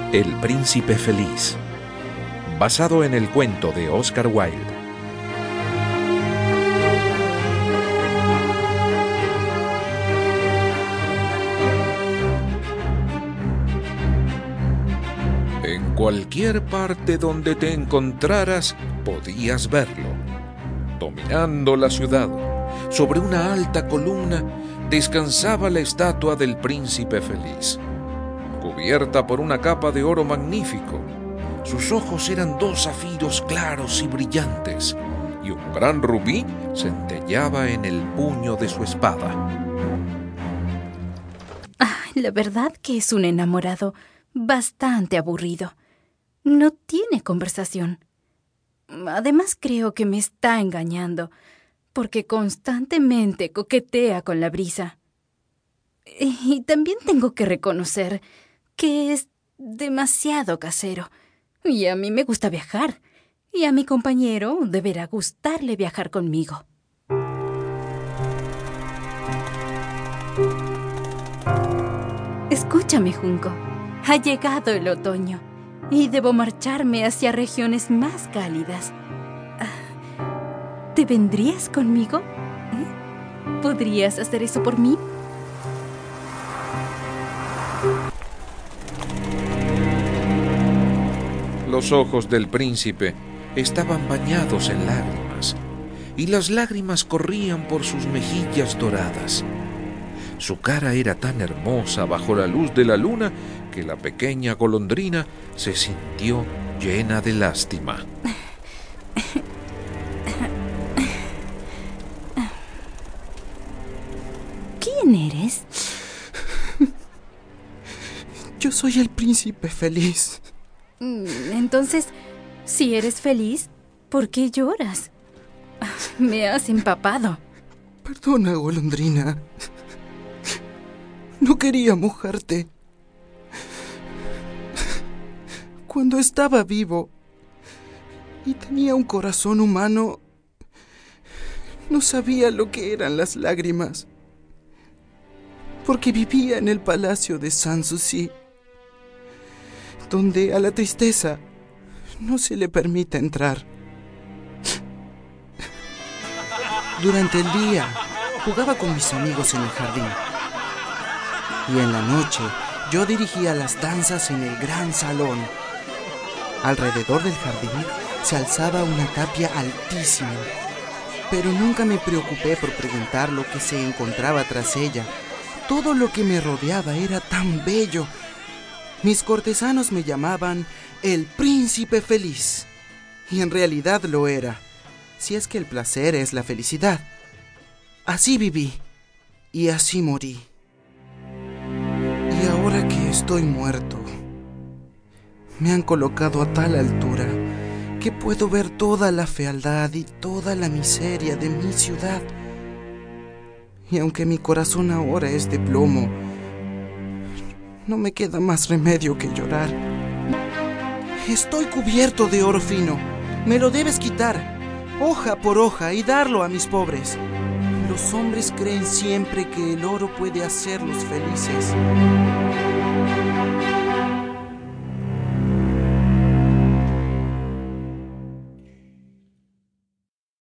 El Príncipe Feliz, basado en el cuento de Oscar Wilde. En cualquier parte donde te encontraras, podías verlo. Dominando la ciudad, sobre una alta columna, descansaba la estatua del Príncipe Feliz, cubierta por una capa de oro magnífico. Sus ojos eran dos zafiros claros y brillantes, y un gran rubí centelleaba en el puño de su espada. La verdad que es un enamorado bastante aburrido. No tiene conversación. Además, creo que me está engañando, porque constantemente coquetea con la brisa. Y también tengo que reconocer que es demasiado casero. Y a mí me gusta viajar, y a mi compañero deberá gustarle viajar conmigo. Escúchame, Junco. Ha llegado el otoño y debo marcharme hacia regiones más cálidas. ¿Te vendrías conmigo? ¿Podrías hacer eso por mí? Los ojos del príncipe estaban bañados en lágrimas, y las lágrimas corrían por sus mejillas doradas. Su cara era tan hermosa bajo la luz de la luna que la pequeña golondrina se sintió llena de lástima. ¿Quién eres? Yo soy el Príncipe Feliz. Entonces, si eres feliz, ¿por qué lloras? Me has empapado. Perdona, golondrina. No quería mojarte. Cuando estaba vivo y tenía un corazón humano, no sabía lo que eran las lágrimas, porque vivía en el palacio de Sanssouci, donde a la tristeza no se le permite entrar. Durante el día jugaba con mis amigos en el jardín, y en la noche yo dirigía las danzas en el gran salón. Alrededor del jardín se alzaba una tapia altísima, pero nunca me preocupé por preguntar lo que se encontraba tras ella. Todo lo que me rodeaba era tan bello. Mis cortesanos me llamaban el Príncipe Feliz, y en realidad lo era, si es que el placer es la felicidad. Así viví y así morí. Y ahora que estoy muerto, me han colocado a tal altura que puedo ver toda la fealdad y toda la miseria de mi ciudad. Y aunque mi corazón ahora es de plomo, no me queda más remedio que llorar. Estoy cubierto de oro fino. Me lo debes quitar, hoja por hoja, y darlo a mis pobres. Los hombres creen siempre que el oro puede hacerlos felices.